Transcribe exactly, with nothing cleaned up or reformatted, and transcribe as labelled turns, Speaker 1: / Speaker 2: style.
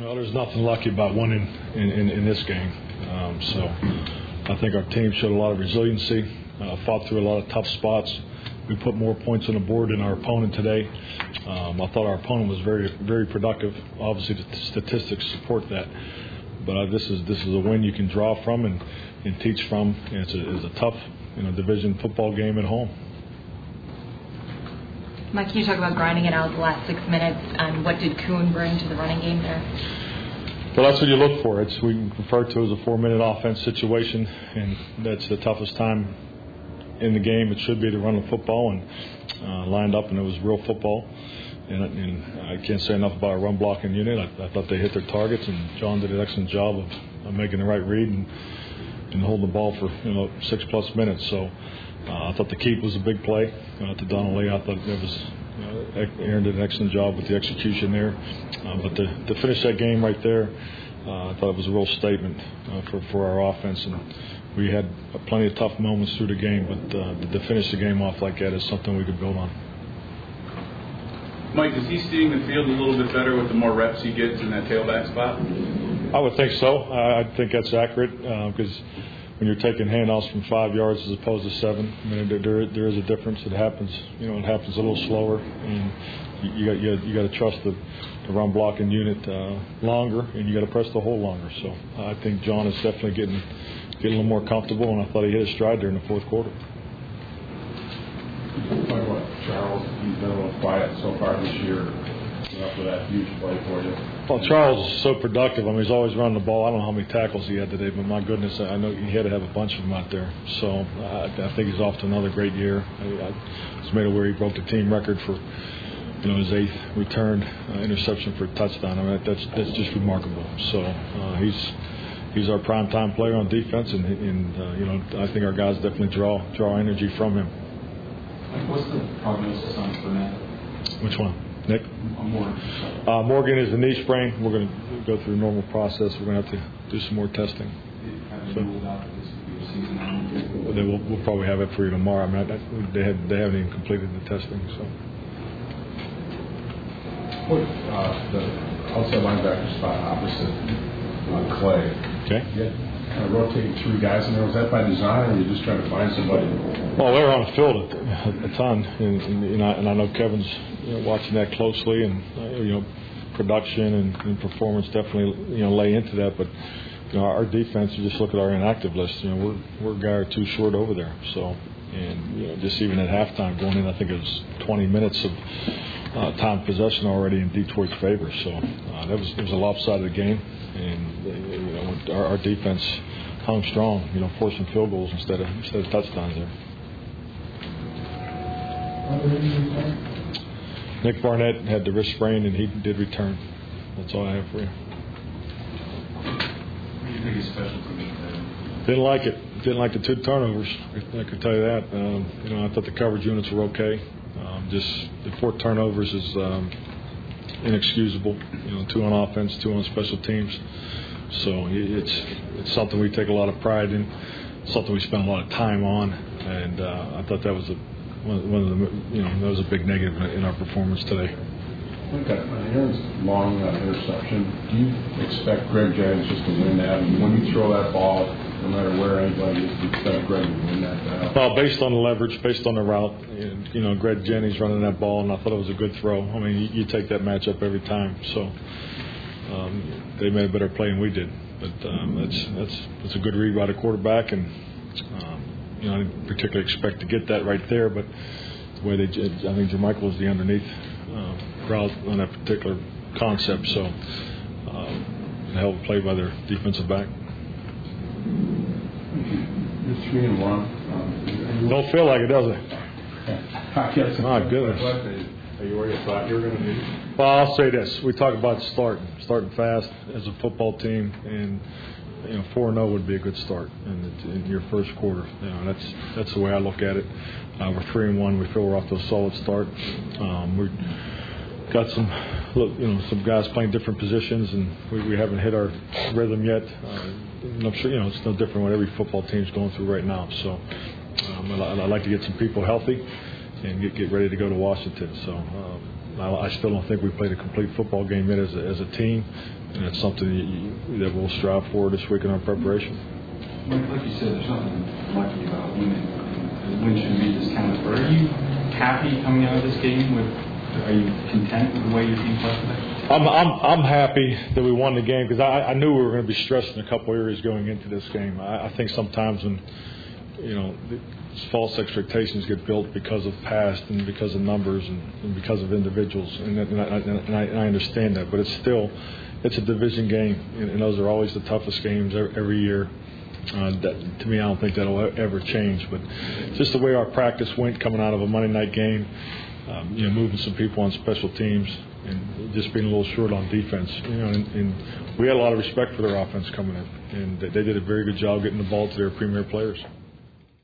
Speaker 1: Well, there's nothing lucky about winning in, in, in this game. Um, so I think our team showed a lot of resiliency, uh, fought through a lot of tough spots. We put more points on the board than our opponent today. Um, I thought our opponent was very, very productive. Obviously, the statistics support that. But uh, this is this is a win you can draw from and, and teach from. And it's, a, it's a tough, you know, division football game at home.
Speaker 2: Mike, can you talk about grinding it out the last six minutes, and what did Kuhn bring to the running game there?
Speaker 1: Well, that's what you look for. It's we refer to as a four-minute offense situation, and that's the toughest time in the game. It should be to run the football, and uh, lined up, and it was real football. And, and I can't say enough about our run blocking unit. I, I thought they hit their targets, and John did an excellent job of, of making the right read and, and holding the ball for you know six plus minutes. So uh, I thought the keep was a big play uh, to Donald Lee. I thought it was you know, Aaron did an excellent job with the execution there. Uh, but to, to finish that game right there, uh, I thought it was a real statement uh, for for our offense. And we had plenty of tough moments through the game, but uh, to finish the game off like that is something we could build on.
Speaker 3: Mike, is he seeing the field a little bit better with the more reps he gets in that tailback spot?
Speaker 1: I would think so. I, I think that's accurate because uh, when you're taking handoffs from five yards as opposed to seven, I mean, there, there, there is a difference. It happens, you know, it happens a little slower, and you, you got you, you got to trust the, the run blocking unit uh, longer, and you got to press the hole longer. So I think John is definitely getting getting a little more comfortable, and I thought he hit his stride there in the fourth quarter.
Speaker 4: Talk about Charles. He's been a little quiet so far this year. After that huge play for you.
Speaker 1: Well, Charles is so productive. I mean, he's always running the ball. I don't know how many tackles he had today, but my goodness, I know he had to have a bunch of them out there. So I, I think he's off to another great year. I, I was made aware he broke the team record for you know his eighth return uh, interception for a touchdown. I mean, that's that's just remarkable. So uh, he's. He's our primetime player on defense, and, and uh, you know I think our guys definitely draw draw energy from him.
Speaker 5: Like, what's the prognosis on Burnett?
Speaker 1: Which one, Nick?
Speaker 5: Morgan.
Speaker 1: Uh, Morgan is a knee sprain. We're going to go through a normal process. We're going to have to do some more testing.
Speaker 5: Have you ruled out this season?
Speaker 1: Well, they will, we'll probably have it for you tomorrow. I mean, I, they have they haven't even completed the testing. So.
Speaker 4: What uh, the outside linebacker spot opposite uh, Clay?
Speaker 1: Okay.
Speaker 4: Yeah, kind of rotating three guys in there. Was that by design, or were you just trying to find somebody?
Speaker 1: Well, they were on the field a, a ton, and, and, you know, and I know Kevin's you know, watching that closely, and uh, you know, production and, and performance definitely you know lay into that. But you know, our defense, you just look at our inactive list. You know, we're we're a guy or two short over there. So, and you know, just even at halftime going in, I think it was twenty minutes of uh, time possession already in Detroit's favor. So uh, that was it was a lopsided game. And you know, our, our defense hung strong, you know, forcing field goals instead of instead of touchdowns there. Nick Barnett had the wrist sprain, and he did return. That's all I have for you.
Speaker 5: What do you think is special to me?
Speaker 1: Didn't like it. Didn't like the two turnovers. I could tell you that. Um, you know, I thought the coverage units were okay. Um, just the four turnovers is. Um, inexcusable, you know, two on offense, two on special teams. So it's it's something we take a lot of pride in, something we spend a lot of time on, and uh, I thought that was a, one of the, you know, that was a big negative in our performance today.
Speaker 4: Okay, Aaron's long uh, interception. Do you expect Greg Jennings just to win that? I mean, when you throw that ball, no matter where anybody is, you expect Greg to win that battle?
Speaker 1: Well, based on the leverage, based on the route, and, you know, Greg Jennings running that ball, and I thought it was a good throw. I mean, you, you take that matchup every time. So um, they made a better play than we did, but um, that's that's that's a good read by the quarterback, and um, you know, I didn't particularly expect to get that right there, but the way they, I think Jermichael was the underneath. Uh, route on that particular concept, so um, a hell of a play by their defensive back.
Speaker 4: You're three and one. Um,
Speaker 1: Don't feel like it, does it?
Speaker 4: I guess.
Speaker 1: My goodness.
Speaker 4: Are you where you thought you were going to be?
Speaker 1: Well, I'll say this: we talk about starting, starting fast as a football team, and you know, four and zero would be a good start in, in your first quarter. You know, that's that's the way I look at it. Uh, we're three and one. We feel we're off to a solid start. Um, we got some, you know, some guys playing different positions, and we, we haven't hit our rhythm yet. Uh, and I'm sure, you know, it's no different what every football team's going through right now. So um, I'd, I'd like to get some people healthy and get get ready to go to Washington. So um, I, I still don't think we played a complete football game yet as a, as a team, and it's something that, you, that we'll strive for this week in our preparation.
Speaker 5: Mike, like you said, there's nothing lucky about winning. The win shouldn't be discounted. But are you happy coming out of this game? With, are you content with the way your team played today?
Speaker 1: I'm I'm I'm happy that we won the game because I, I knew we were going to be stressed in a couple areas going into this game. I, I think sometimes when you know the, false expectations get built because of past and because of numbers and, and because of individuals, and, and, I, and, I, and I understand that. But it's still it's a division game, and, and those are always the toughest games every, every year. Uh, that, to me, I don't think that'll ever change. But just the way our practice went coming out of a Monday night game, um, you know, moving some people on special teams, and just being a little short on defense. You know, and, and we had a lot of respect for their offense coming in, and they did a very good job getting the ball to their premier players.